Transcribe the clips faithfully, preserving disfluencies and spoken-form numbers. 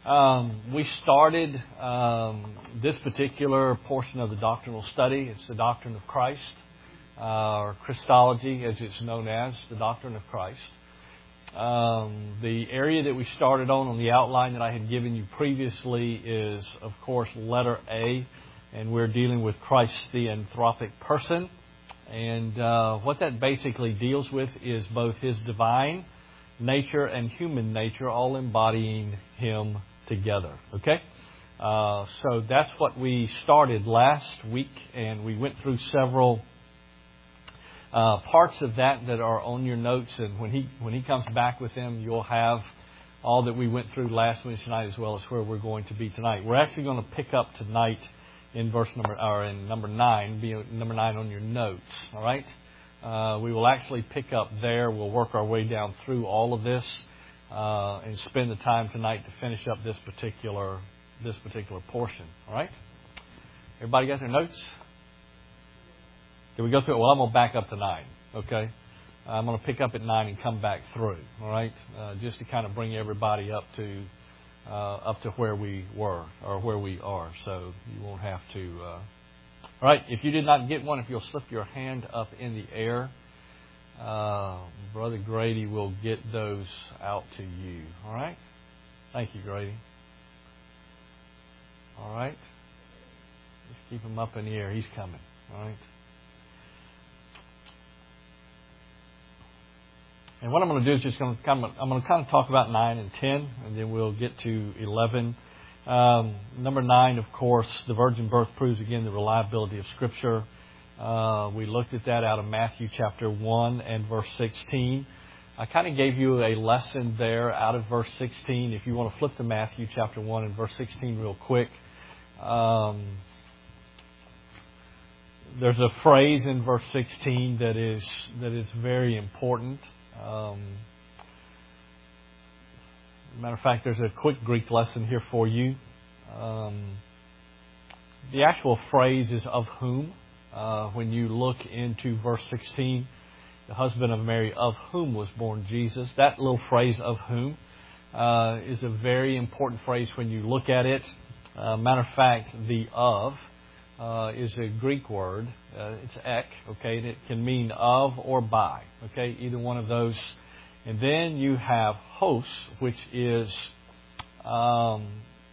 Um, we started um, this particular portion of the doctrinal study. It's the doctrine of Christ, uh, or Christology, as it's known as, the doctrine of Christ. Um, the area that we started on, on the outline that I had given you previously, is, of course, letter A, and we're dealing with Christ, the anthropic person. And uh, what that basically deals with is both His divine nature and human nature, all embodying Him together. Okay? Uh, so that's what we started last week, and we went through several uh, parts of that that are on your notes. And when he when he comes back with them, you'll have all that we went through last Wednesday night, as well as where we're going to be tonight. We're actually going to pick up tonight in verse number or in number nine, be number nine on your notes. All right. Uh, we will actually pick up there. We'll work our way down through all of this uh, and spend the time tonight to finish up this particular this particular portion. All right? Everybody got their notes? Did we go through it? Well, I'm going to back up to nine. Okay? I'm going to pick up at nine and come back through. All right? Uh, just to kind of bring everybody up to uh, up to where we were or where we are, so you won't have to. Uh, All right, if you did not get one, if you'll slip your hand up in the air, uh, Brother Grady will get those out to you. All right? Thank you, Grady. All right? Just keep him up in the air. He's coming. All right? And what I'm going to do is just going to kind of, I'm going to kind of talk about nine and ten, and then we'll get to eleven. Um, number nine, of course, the virgin birth proves again the reliability of Scripture. Uh, we looked at that out of Matthew chapter one and verse sixteen. I kind of gave you a lesson there out of verse sixteen. If you want to flip to Matthew chapter one and verse sixteen real quick. Um, there's a phrase in verse sixteen that is that is very important. Um, Matter of fact, there's a quick Greek lesson here for you. Um, the actual phrase is of whom. Uh, when you look into verse sixteen, the husband of Mary, of whom was born Jesus. That little phrase, of whom, uh, is a very important phrase when you look at it. Uh, matter of fact, the of uh, is a Greek word. Uh, it's ek, okay, and it can mean of or by, okay, either one of those. And then you have hos, which is um,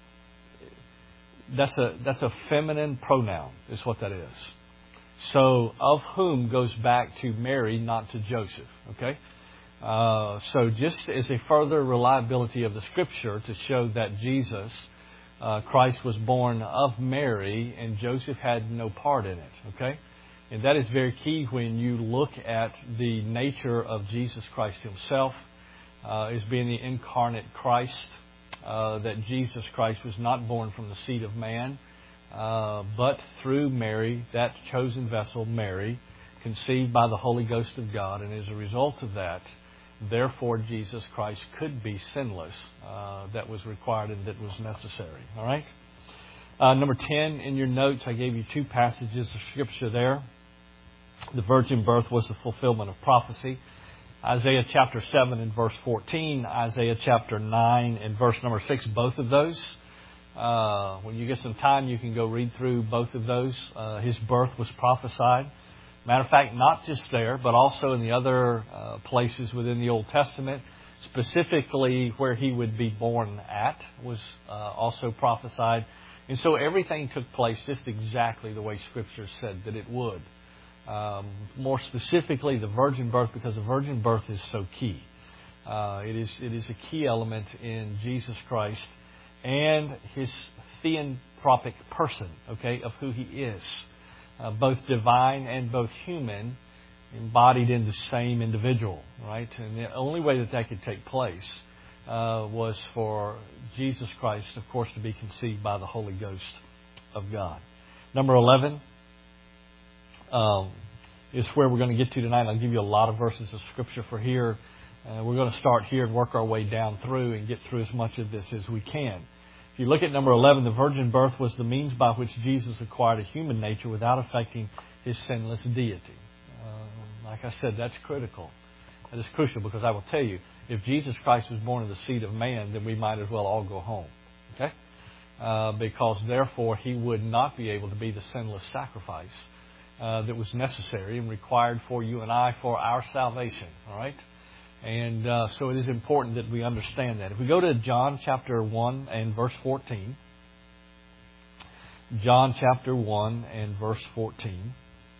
that's a that's a feminine pronoun, is what that is. So of whom goes back to Mary, not to Joseph. Okay, uh, so just as a further reliability of the Scripture to show that Jesus, uh, Christ, was born of Mary, and Joseph had no part in it. Okay. And that is very key when you look at the nature of Jesus Christ Himself uh, as being the incarnate Christ, uh, that Jesus Christ was not born from the seed of man, uh, but through Mary, that chosen vessel, Mary, conceived by the Holy Ghost of God. And as a result of that, therefore, Jesus Christ could be sinless. Uh, that was required and that was necessary. All right? Uh, number ten in your notes, I gave you two passages of Scripture there. The virgin birth was the fulfillment of prophecy. Isaiah chapter seven and verse fourteen. Isaiah chapter nine and verse number six. Both of those. Uh, when you get some time, you can go read through both of those. Uh, his birth was prophesied. Matter of fact, not just there, but also in the other uh, places within the Old Testament. Specifically where He would be born at was uh, also prophesied. And so everything took place just exactly the way Scripture said that it would. Um, more specifically, the virgin birth, because the virgin birth is so key. Uh, it is it is a key element in Jesus Christ and His theanthropic person, okay, of who He is. Uh, both divine and both human, embodied in the same individual, right? And the only way that that could take place uh, was for Jesus Christ, of course, to be conceived by the Holy Ghost of God. Number eleven. Um, is where we're going to get to tonight. I'll give you a lot of verses of Scripture for here. Uh, we're going to start here and work our way down through and get through as much of this as we can. If you look at number eleven, the virgin birth was the means by which Jesus acquired a human nature without affecting His sinless deity. Uh, like I said, that's critical. That is crucial, because I will tell you, if Jesus Christ was born of the seed of man, then we might as well all go home. Okay? Uh, because therefore he would not be able to be the sinless sacrifice uh, that was necessary and required for you and I for our salvation. All right? And uh, so it is important that we understand that. If we go to John chapter one and verse fourteen. John chapter one and verse fourteen.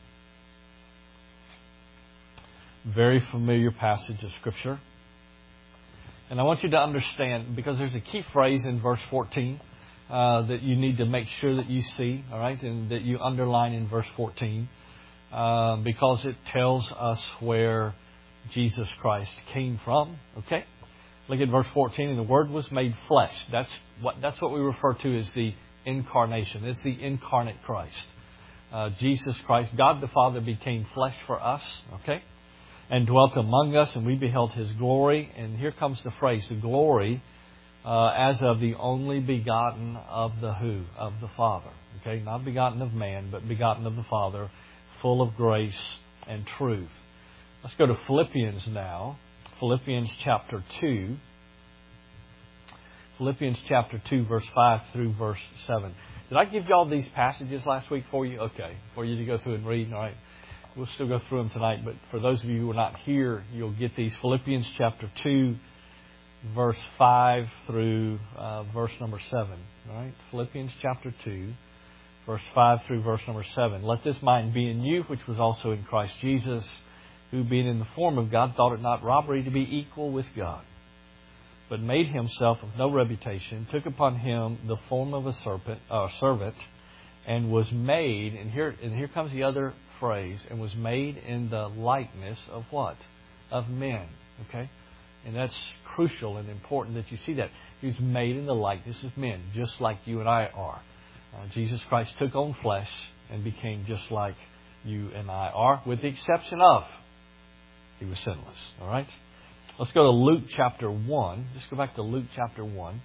Very familiar passage of Scripture. And I want you to understand, because there's a key phrase in verse fourteen uh, that you need to make sure that you see, all right, and that you underline in verse fourteen, uh, because it tells us where Jesus Christ came from. Okay? Look at verse fourteen, and the Word was made flesh. That's what that's what we refer to as the incarnation. It's the incarnate Christ. Uh, Jesus Christ, God the Father, became flesh for us. Okay? And dwelt among us, and we beheld His glory. And here comes the phrase, the glory uh, as of the only begotten of the who? Of the Father. Okay, not begotten of man, but begotten of the Father, full of grace and truth. Let's go to Philippians now. Philippians chapter two. Philippians chapter two, verse five through verse seven. Did I give you all these passages last week for you? Okay, for you to go through and read. All right. We'll still go through them tonight, but for those of you who are not here, you'll get these. Philippians chapter two, verse five through uh, verse number seven. All right? Philippians chapter two, verse five through verse number seven. Let this mind be in you, which was also in Christ Jesus, who being in the form of God, thought it not robbery to be equal with God, but made himself of no reputation, took upon him the form of a serpent, uh, servant, and was made, and here, and here comes the other phrase, and was made in the likeness of what? Of men. Okay? And that's crucial and important that you see that. He was made in the likeness of men, just like you and I are. Uh, Jesus Christ took on flesh and became just like you and I are, with the exception of He was sinless. All right? Let's go to Luke chapter one. Just go back to Luke chapter one.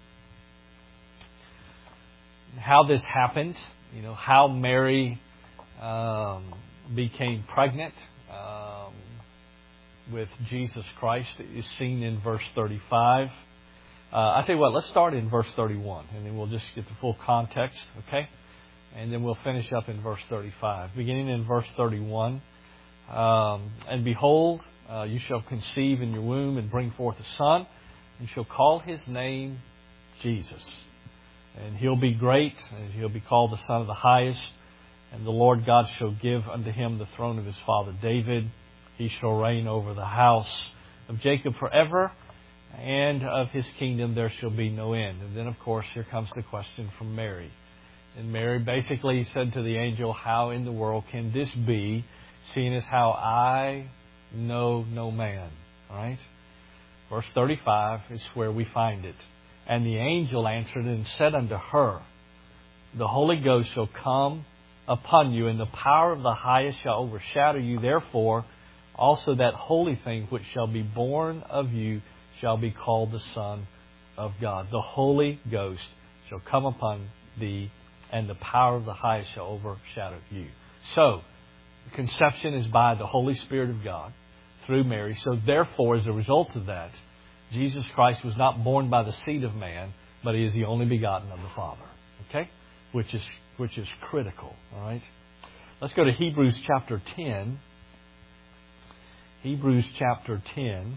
How this happened, you know, how Mary um, became pregnant um, with Jesus Christ is seen in verse thirty-five. Uh, I tell you what, let's start in verse thirty-one, and then we'll just get the full context, okay? And then we'll finish up in verse thirty-five. Beginning in verse thirty-one, um, and behold, uh, you shall conceive in your womb and bring forth a son, and shall call his name Jesus. And he'll be great, and he'll be called the Son of the Highest. And the Lord God shall give unto him the throne of his father David. He shall reign over the house of Jacob forever, and of his kingdom there shall be no end. And then, of course, here comes the question from Mary. And Mary basically said to the angel, how in the world can this be, seeing as how I know no man? All right? Verse thirty-five is where we find it. And the angel answered and said unto her, the Holy Ghost shall come upon you, and the power of the highest shall overshadow you. Therefore, also that holy thing which shall be born of you shall be called the Son of God. The Holy Ghost shall come upon thee, and the power of the highest shall overshadow you. So, conception is by the Holy Spirit of God through Mary. So therefore, as a result of that, Jesus Christ was not born by the seed of man, but He is the only begotten of the Father. Okay? Which is which is critical. All right? Let's go to Hebrews chapter ten. Hebrews chapter ten.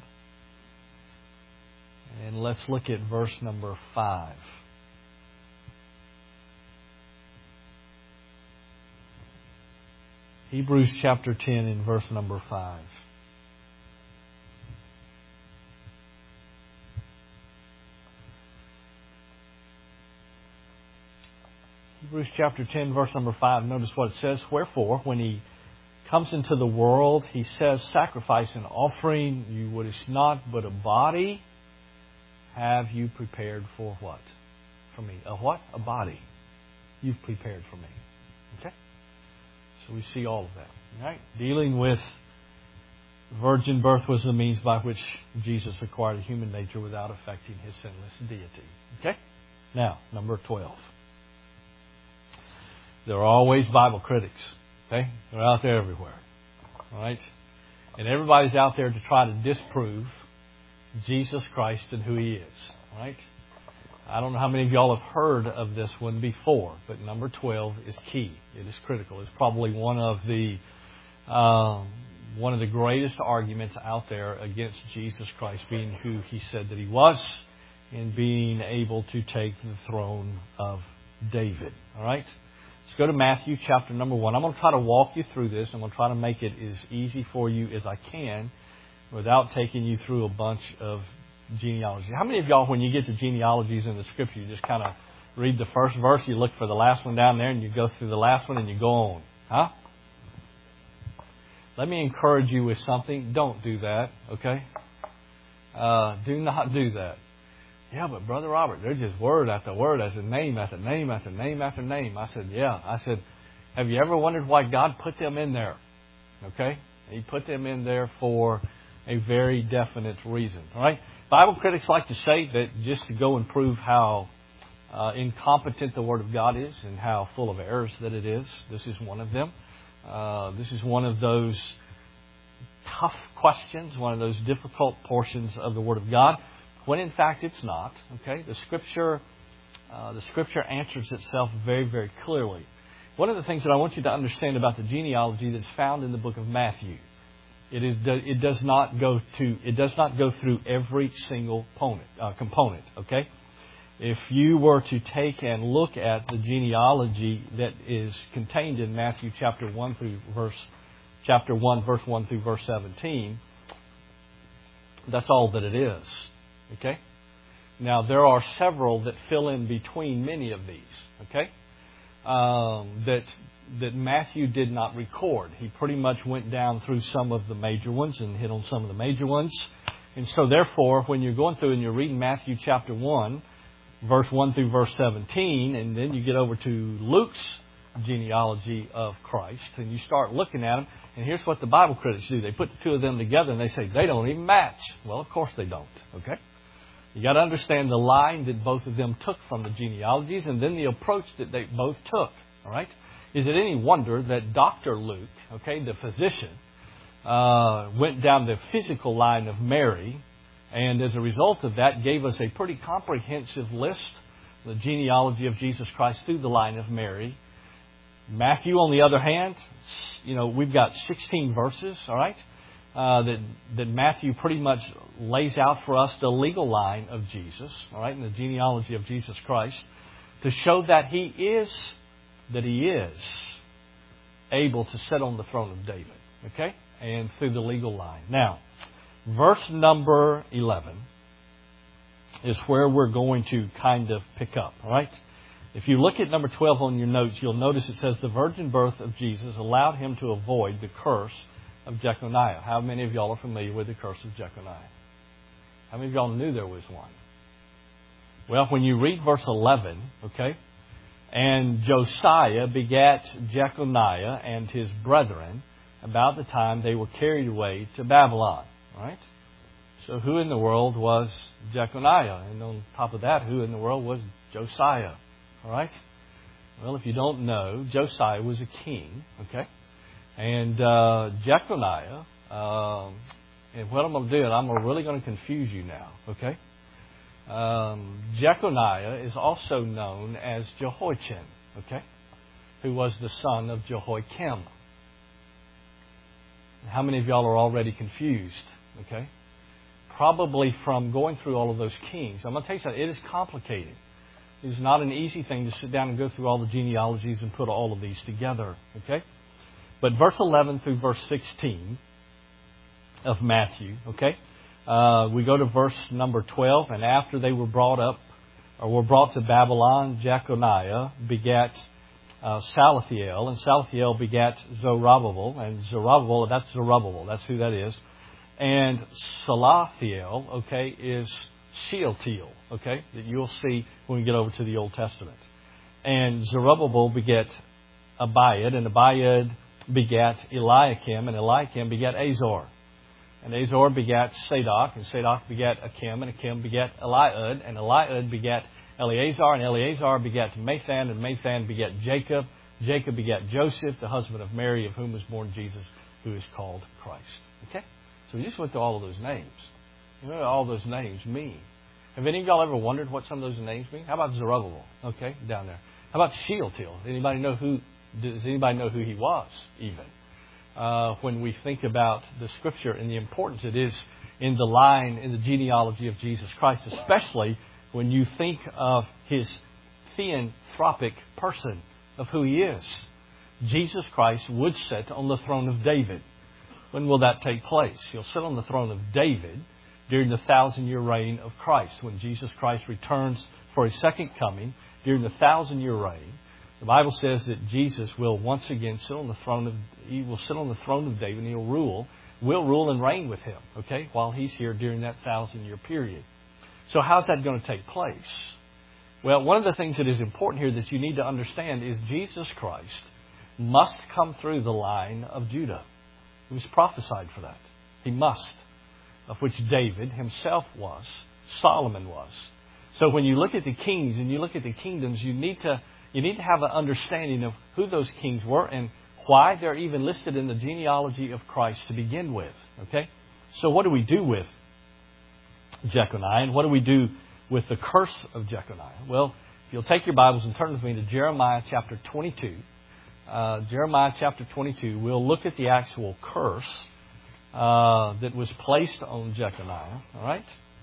And let's look at verse number five. Hebrews chapter ten and verse number five. Hebrews chapter ten, verse number five. Notice what it says. Wherefore, when He comes into the world, He says, sacrifice and offering you wouldest not, but a body have you prepared for what? For me. A what? A body you've prepared for me. Okay? So we see all of that. Right? Dealing with virgin birth was the means by which Jesus acquired a human nature without affecting His sinless deity. Okay? Now, number twelve. There are always Bible critics. Okay? They're out there everywhere. All right? And everybody's out there to try to disprove Jesus Christ and who He is. All right? I don't know how many of y'all have heard of this one before, but number twelve is key. It is critical. It's probably one of the uh, one of the greatest arguments out there against Jesus Christ being who He said that He was and being able to take the throne of David. All right? Let's go to Matthew chapter number one. I'm going to try to walk you through this. I'm going to try to make it as easy for you as I can without taking you through a bunch of genealogy. How many of y'all, when you get to genealogies in the Scripture, you just kind of read the first verse, you look for the last one down there, and you go through the last one and you go on? Huh? Let me encourage you with something. Don't do that, okay? Uh, do not do that. Yeah, but Brother Robert, they're just word after word, as a name after name after name after name. I said, yeah. I said, have you ever wondered why God put them in there? Okay? He put them in there for a very definite reason. All right? Bible critics like to say that just to go and prove how uh, incompetent the Word of God is and how full of errors that it is, this is one of them. Uh, this is one of those tough questions, one of those difficult portions of the Word of God, when in fact it's not. Okay, the Scripture, uh, the Scripture answers itself very, very clearly. One of the things that I want you to understand about the genealogy that's found in the book of Matthew, it is it does not go to it does not go through every single component. Uh, component. Okay, if you were to take and look at the genealogy that is contained in Matthew chapter one through verse chapter one, verse one through verse seventeen, that's all that it is. Okay? Now, there are several that fill in between many of these. Okay? Um, that that Matthew did not record. He pretty much went down through some of the major ones and hit on some of the major ones. And so, therefore, when you're going through and you're reading Matthew chapter one, verse one through verse seventeen, and then you get over to Luke's genealogy of Christ, and you start looking at them, and here's what the Bible critics do. They put the two of them together, and they say, they don't even match. Well, of course they don't. Okay? You got to understand the line that both of them took from the genealogies, and then the approach that they both took. All right? Is it any wonder that Doctor Luke, okay, the physician, uh, went down the physical line of Mary, and as a result of that, gave us a pretty comprehensive list, the genealogy of Jesus Christ through the line of Mary. Matthew, on the other hand, you know, we've got sixteen verses, all right? Uh, that that Matthew pretty much lays out for us the legal line of Jesus, all right, and the genealogy of Jesus Christ, to show that He is that He is able to sit on the throne of David, okay, and through the legal line. Now, verse number eleven is where we're going to kind of pick up, all right. If you look at number twelve on your notes, you'll notice it says the virgin birth of Jesus allowed Him to avoid the curse of Jeconiah. How many of y'all are familiar with the curse of Jeconiah? How many of y'all knew there was one? Well, when you read verse eleven, okay, and Josiah begat Jeconiah and his brethren about the time they were carried away to Babylon. Right? So who in the world was Jeconiah? And on top of that, who in the world was Josiah? All right? Well, if you don't know, Josiah was a king, okay? And uh, Jeconiah, uh, and what I'm going to do, and I'm really going to confuse you now, okay? Um, Jeconiah is also known as Jehoiachin, okay? Who was the son of Jehoiakim. How many of y'all are already confused, okay? Probably from going through all of those kings. I'm going to tell you something, it is complicated. It is not an easy thing to sit down and go through all the genealogies and put all of these together, okay? But verse eleven through verse sixteen of Matthew, okay? Uh, we go to verse number twelve, and after they were brought up, or were brought to Babylon, Jeconiah begat uh, Salathiel, and Salathiel begat Zerubbabel, and Zerubbabel, that's Zerubbabel, that's who that is. And Salathiel, okay, is Shealtiel, okay, that you'll see when we get over to the Old Testament. And Zerubbabel begat Abiad, and Abiad begat Eliakim, and Eliakim begat Azor. And Azor begat Sadok, and Sadok begat Akim, and Akim begat Eliud, and Eliud begat Eleazar, and Eleazar begat Mathan, and Mathan begat Jacob. Jacob begat Joseph, the husband of Mary, of whom was born Jesus, who is called Christ. Okay? So we just went through all of those names. You know what all those names mean? Have any of y'all ever wondered what some of those names mean? How about Zerubbabel? Okay, down there. How about Shealtiel? Anybody know who? Does anybody know who he was? Even uh, when we think about the Scripture and the importance it is in the line in the genealogy of Jesus Christ, especially when you think of his theanthropic person of who he is. Jesus Christ would sit on the throne of David. When will that take place? He'll sit on the throne of David during the thousand-year reign of Christ. When Jesus Christ returns for his second coming, during the thousand-year reign, the Bible says that Jesus will once again sit on the throne of, he will sit on the throne of David and he'll rule, will rule and reign with him, okay, while he's here during that thousand-year period. So how's that going to take place? Well, one of the things that is important here that you need to understand is Jesus Christ must come through the line of Judah. He was prophesied for that. He must, of which David himself was, Solomon was. So when you look at the kings and you look at the kingdoms, you need to you need to have an understanding of who those kings were and why they're even listed in the genealogy of Christ to begin with. Okay? So what do we do with Jeconiah, and what do we do with the curse of Jeconiah? Well, if you'll take your Bibles and turn with me to Jeremiah chapter twenty-two. Uh, Jeremiah chapter twenty-two, we'll look at the actual curse uh, that was placed on Jeconiah. All right?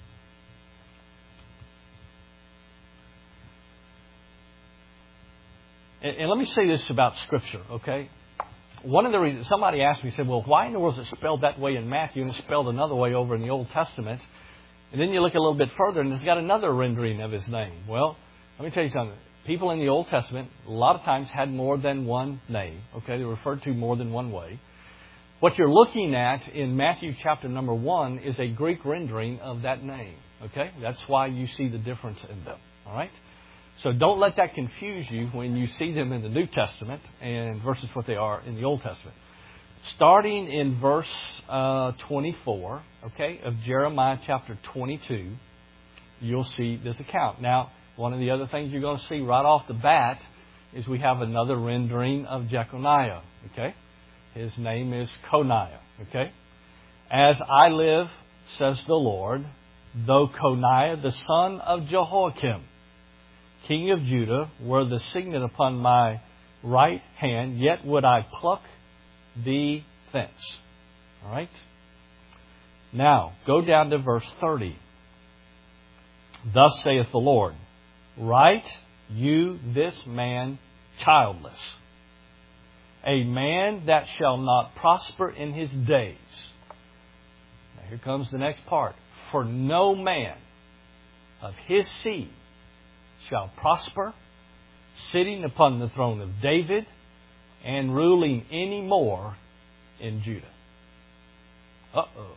And, and let me say this about Scripture, okay? One of the reasons, somebody asked me, said, well, why in the world is it spelled that way in Matthew and it's spelled another way over in the Old Testament? And then you look a little bit further and it's got another rendering of his name. Well, let me tell you something. People in the Old Testament, a lot of times, had more than one name. Okay, they were referred to more than one way. What you're looking at in Matthew chapter number one is a Greek rendering of that name. Okay, that's why you see the difference in them. All right? So don't let that confuse you when you see them in the New Testament and versus what they are in the Old Testament. Starting in verse uh, twenty-four, okay, of Jeremiah chapter twenty-two, you'll see this account. Now, one of the other things you're going to see right off the bat is we have another rendering of Jeconiah. Okay, his name is Coniah. Okay, as I live, says the Lord, though Coniah the son of Jehoiakim, king of Judah, were the signet upon my right hand, yet would I pluck thee thence. All right. Now go down to verse thirty. Thus saith the Lord, write you this man childless, a man that shall not prosper in his days. Now here comes the next part. For no man of his seed shall prosper, sitting upon the throne of David and ruling any more in Judah. Uh-oh.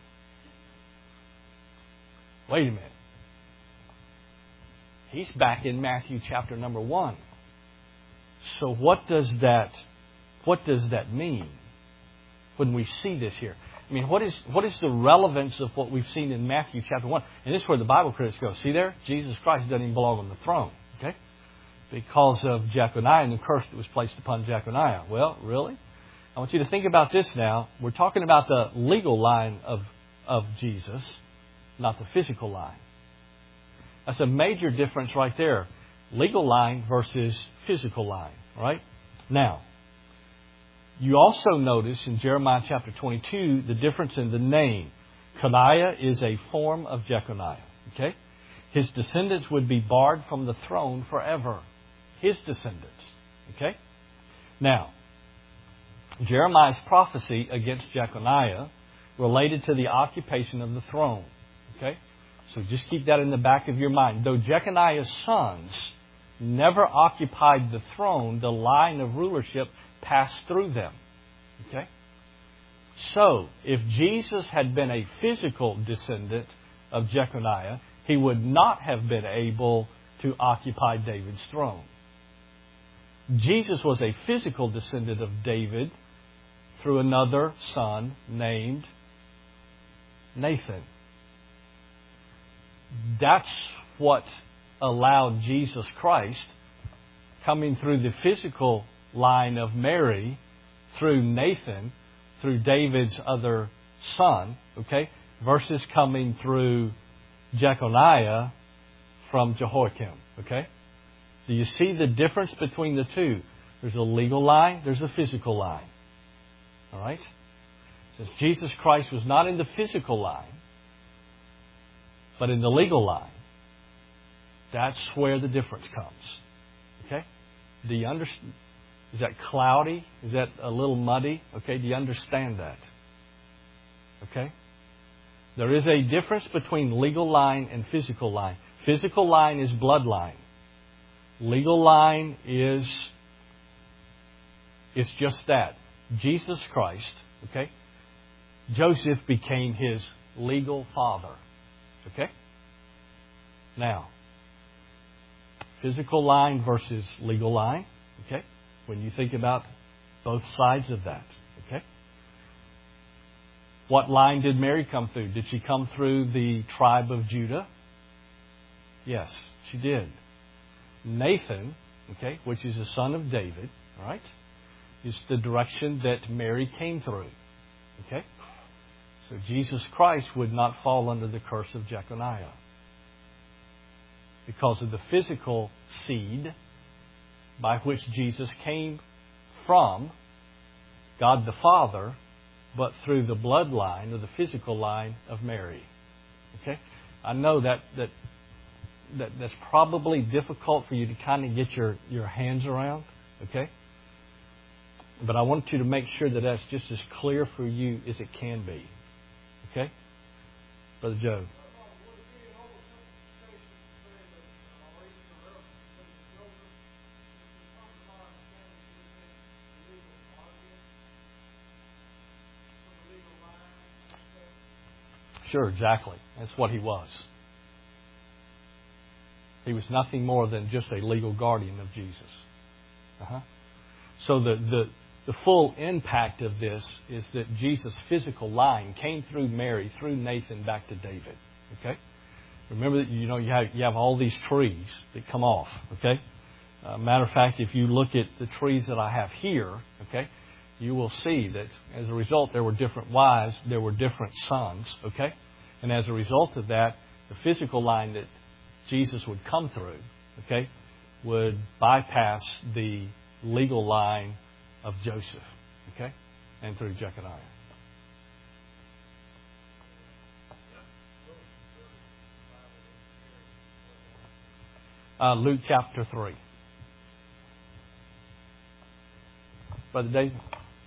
Wait a minute. He's back in Matthew chapter number one. So what does that what does that mean when we see this here? I mean, what is what is the relevance of what we've seen in Matthew chapter one? And this is where the Bible critics go. See there? Jesus Christ doesn't even belong on the throne. Okay? Because of Jeconiah and the curse that was placed upon Jeconiah. Well, really? I want you to think about this now. We're talking about the legal line of, of Jesus, not the physical line. That's a major difference right there. Legal line versus physical line. Right? Now, you also notice in Jeremiah chapter twenty-two the difference in the name. Coniah is a form of Jeconiah. Okay? His descendants would be barred from the throne forever. His descendants. Okay? Now, Jeremiah's prophecy against Jeconiah related to the occupation of the throne. Okay? So just keep that in the back of your mind. Though Jeconiah's sons never occupied the throne, the line of rulership passed through them. Okay? So, if Jesus had been a physical descendant of Jeconiah, he would not have been able to occupy David's throne. Jesus was a physical descendant of David through another son named Nathan. That's what allowed Jesus Christ, coming through the physical line of Mary, through Nathan, through David's other son, okay, versus coming through Jeconiah from Jehoiakim. Okay? Do you see the difference between the two? There's a legal line, there's a physical line. All right? Since Jesus Christ was not in the physical line, but in the legal line, that's where the difference comes. Okay? Do you understand? Is that cloudy? Is that a little muddy? Okay, do you understand that? Okay? There is a difference between legal line and physical line. Physical line is bloodline. Legal line is it's just that. Jesus Christ, okay? Joseph became his legal father. Okay? Now, physical line versus legal line. Okay? When you think about both sides of that. Okay? What line did Mary come through? Did she come through the tribe of Judah? Yes, she did. Nathan, okay, which is a son of David, all right, is the direction that Mary came through. Okay? So Jesus Christ would not fall under the curse of Jeconiah. Because of the physical seed by which Jesus came from God the Father, but through the bloodline or the physical line of Mary. Okay? I know that that, that that's probably difficult for you to kind of get your, your hands around. Okay? But I want you to make sure that that's just as clear for you as it can be. Okay? Brother Joe. Sure, exactly. That's what he was. He was nothing more than just a legal guardian of Jesus. Uh-huh. So the, the the full impact of this is that Jesus' physical line came through Mary, through Nathan, back to David. Okay? Remember that you know you have you have all these trees that come off. Okay? Uh, matter of fact, if you look at the trees that I have here, okay, you will see that as a result there were different wives, there were different sons, okay? And as a result of that, the physical line that Jesus would come through, okay, would bypass the legal line of Joseph, okay, and through Jeconiah. Uh, Luke chapter three. Brother David?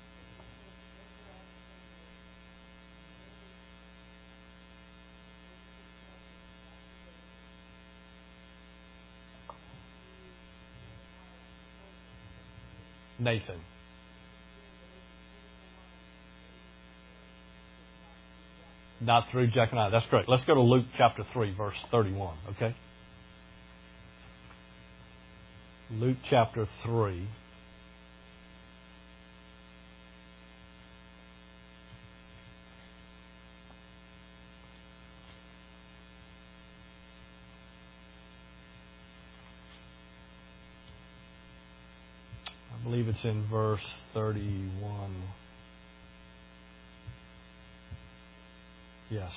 Nathan. Not through Jeconiah. That's correct. Let's go to Luke chapter three, verse thirty-one, okay? Luke chapter three. I believe it's in verse thirty-one. Yes.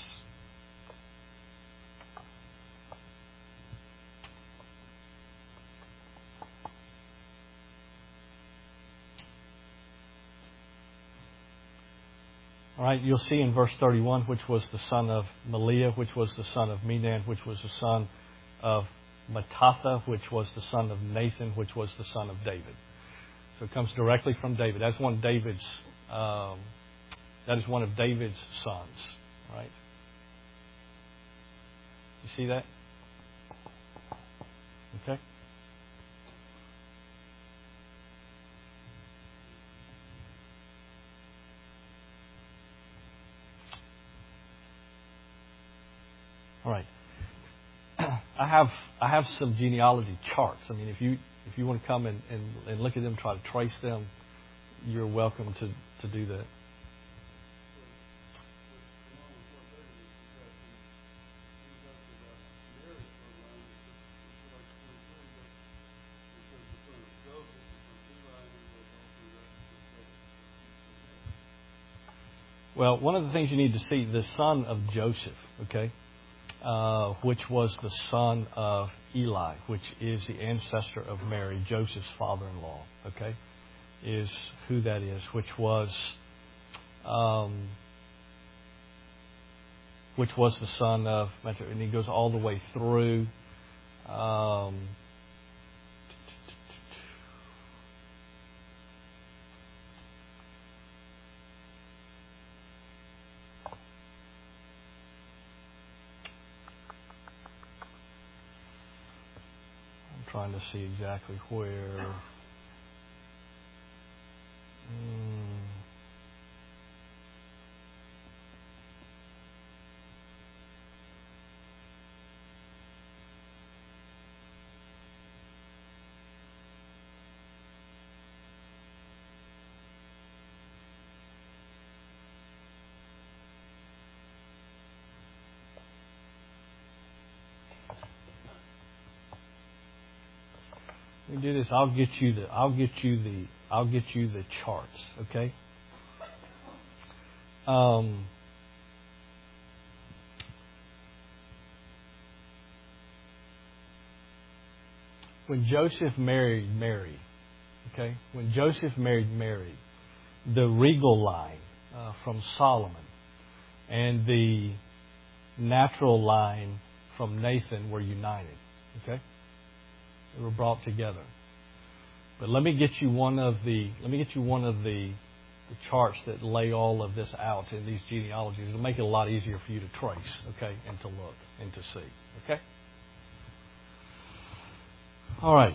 All right, you'll see in verse thirty-one, which was the son of Meliah, which was the son of Menan, which was the son of Mattatha, which was the son of Nathan, which was the son of David. So it comes directly from David. That's one of David's. Um, that is one of David's sons. Right? You see that? Okay. All right. I have I have some genealogy charts. I mean, if you if you want to come and, and, and look at them, try to trace them, you're welcome to, to do that. Well, one of the things you need to see, the son of Joseph, okay, uh, which was the son of Eli, which is the ancestor of Mary, Joseph's father-in-law, okay, is who that is, which was um, which was the son of, and he goes all the way through. Um, Trying to see exactly where. Hmm. Let me do this. I'll get you the. I'll get you the. I'll get you the charts. Okay. Um. When Joseph married Mary, okay. When Joseph married Mary, the regal line uh, from Solomon and the natural line from Nathan were united. Okay. They were brought together. But let me get you one of the let me get you one of the, the charts that lay all of this out in these genealogies. It'll make it a lot easier for you to trace, okay, and to look and to see. Okay? All right.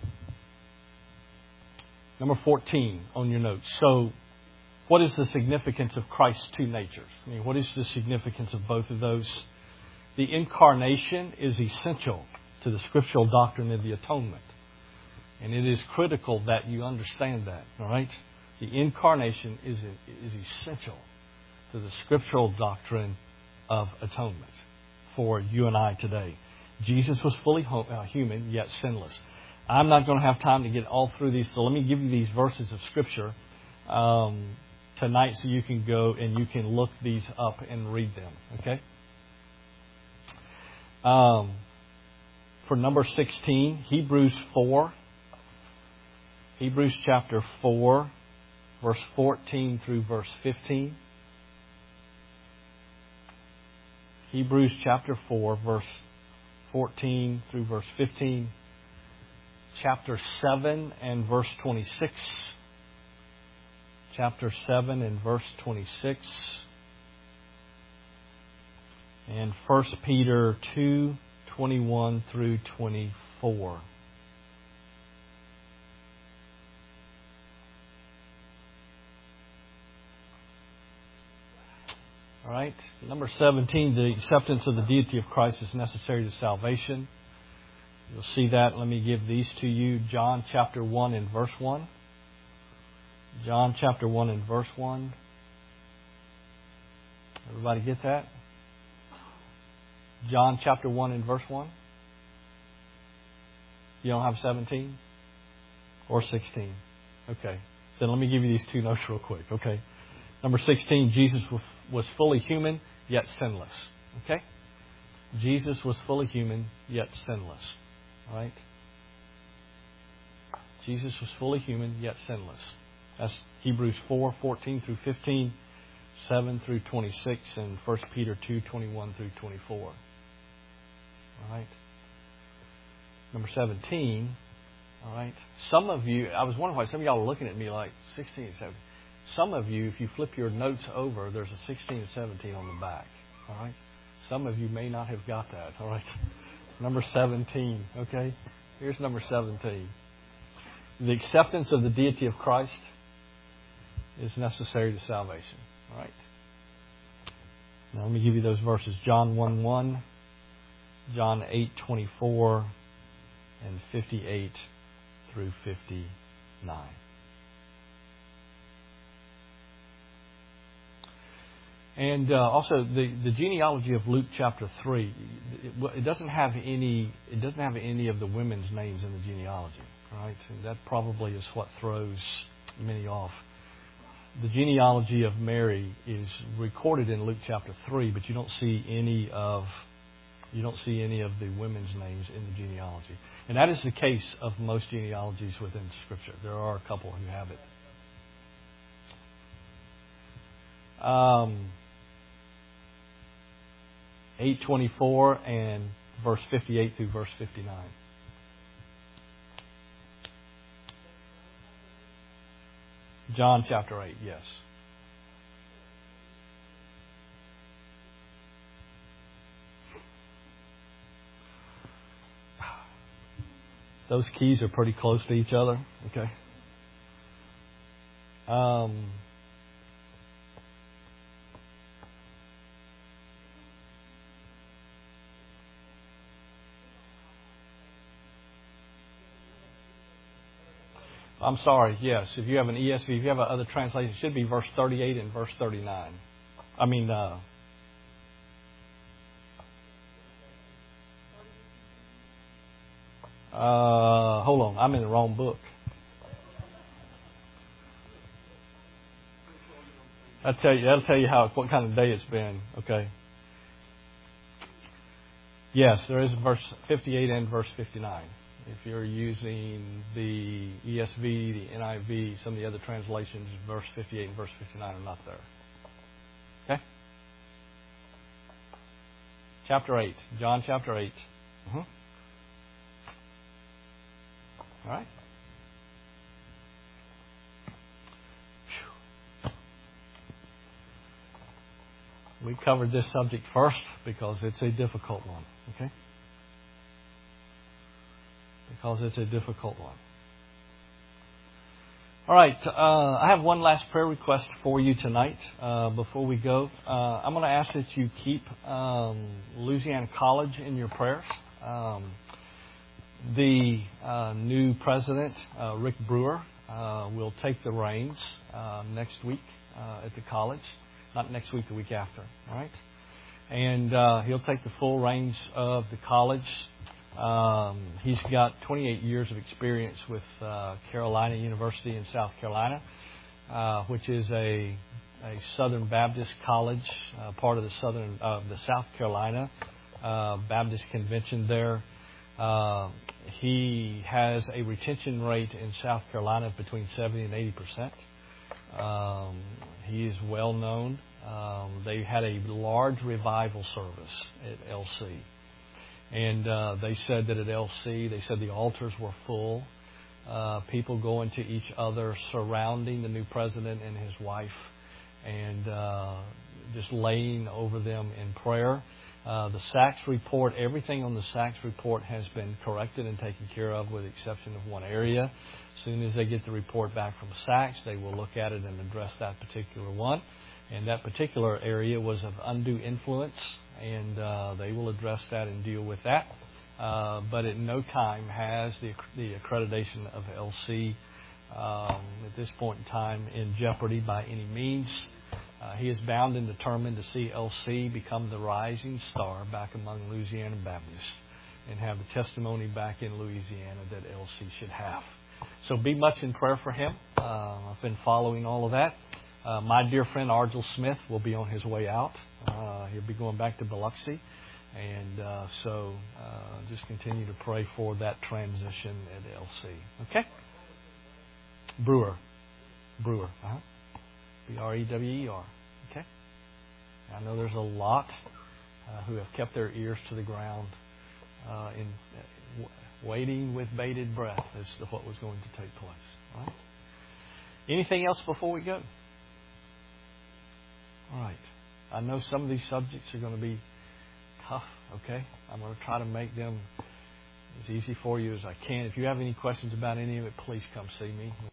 Number fourteen on your notes. So what is the significance of Christ's two natures? I mean, what is the significance of both of those? The incarnation is essential to the scriptural doctrine of the atonement. And it is critical that you understand that. All right? The incarnation is, is essential to the scriptural doctrine of atonement for you and I today. Jesus was fully human, yet sinless. I'm not going to have time to get all through these, so let me give you these verses of Scripture um, tonight so you can go and you can look these up and read them. Okay? Um... For number sixteen, Hebrews four. Hebrews chapter four, verse fourteen through verse fifteen. Hebrews chapter four, verse fourteen through verse fifteen. Chapter seven and verse twenty-six. Chapter seven and verse twenty-six. And First Peter two, twenty-one through twenty-four. All right. Number seventeen, the acceptance of the deity of Christ is necessary to salvation. You'll see that. Let me give these to you. John chapter one and verse one. John chapter one and verse one. Everybody get that? John chapter one and verse one. You don't have seventeen? Or sixteen? Okay. Then let me give you these two notes real quick. Okay. Number sixteen, Jesus was fully human, yet sinless. Okay? Jesus was fully human, yet sinless. All right? Jesus was fully human, yet sinless. That's Hebrews four, fourteen through fifteen, seven through twenty-six, and First Peter two, twenty-one through twenty-four. All right. Number seventeen. All right. Some of you, I was wondering why some of y'all are looking at me like sixteen and seventeen. Some of you, if you flip your notes over, there's a sixteen and seventeen on the back. All right. Some of you may not have got that. All right. Number seventeen. Okay. Here's number seventeen. The acceptance of the deity of Christ is necessary to salvation. All right. Now let me give you those verses. John one one. John eight twenty-four and fifty-eight through fifty-nine. And uh, also the, the genealogy of Luke chapter three, it, it doesn't have any it doesn't have any of the women's names in the genealogy, right? And that probably is what throws many off. The genealogy of Mary is recorded in Luke chapter three, but you don't see any of You don't see any of the women's names in the genealogy. And that is the case of most genealogies within Scripture. There are a couple who have it. Um, eight twenty-four and verse fifty-eight through verse fifty-nine. John chapter eight, yes. Those keys are pretty close to each other. Okay. Um, I'm sorry, yes. If you have an E S V, if you have another translation, it should be verse thirty-eight and verse thirty-nine. I mean, uh, uh, hold on, I'm in the wrong book. I'll tell you, that'll tell you how what kind of day it's been. Okay. Yes, there is verse fifty-eight and verse fifty-nine. If you're using the E S V, the N I V, some of the other translations, verse fifty-eight and verse fifty-nine are not there. Okay? Chapter eight. John chapter eight. Mm-hmm. All right. Whew. We covered this subject first because it's a difficult one. Okay? Because it's a difficult one. All right. Uh, I have one last prayer request for you tonight. Uh, before we go, uh, I'm going to ask that you keep um, Louisiana College in your prayers. Um, the uh, new president, uh, Rick Brewer, uh, will take the reins uh, next week uh, at the college. Not next week, the week after. All right. And uh, he'll take the full reins of the college. Um, he's got twenty-eight years of experience with uh, Carolina University in South Carolina, uh, which is a, a Southern Baptist college, uh, part of the Southern, uh, the South Carolina uh, Baptist Convention there. Uh, he has a retention rate in South Carolina of between seventy and eighty percent. Um, he is well known. Um, they had a large revival service at L C. And uh, they said that at L C, they said the altars were full. Uh, people going to each other, surrounding the new president and his wife, and uh, just laying over them in prayer. Uh, the Sachs report, everything on the Sachs report has been corrected and taken care of with the exception of one area. As soon as they get the report back from Sachs, they will look at it and address that particular one. And that particular area was of undue influence, and uh, they will address that and deal with that. Uh, but at no time has the, the accreditation of L C um, at this point in time in jeopardy by any means. Uh, he is bound and determined to see L C become the rising star back among Louisiana Baptists and have the testimony back in Louisiana that L C should have. So be much in prayer for him. Uh, I've been following all of that. Uh, my dear friend Argel Smith will be on his way out. Uh, he'll be going back to Biloxi. And uh, so uh, just continue to pray for that transition at L C. Okay? Brewer. Brewer. Uh-huh. B R E W E R. Okay? I know there's a lot uh, who have kept their ears to the ground uh, in uh, w- waiting with bated breath as to what was going to take place. All right? Anything else before we go? All right. I know some of these subjects are going to be tough, okay? I'm going to try to make them as easy for you as I can. If you have any questions about any of it, please come see me.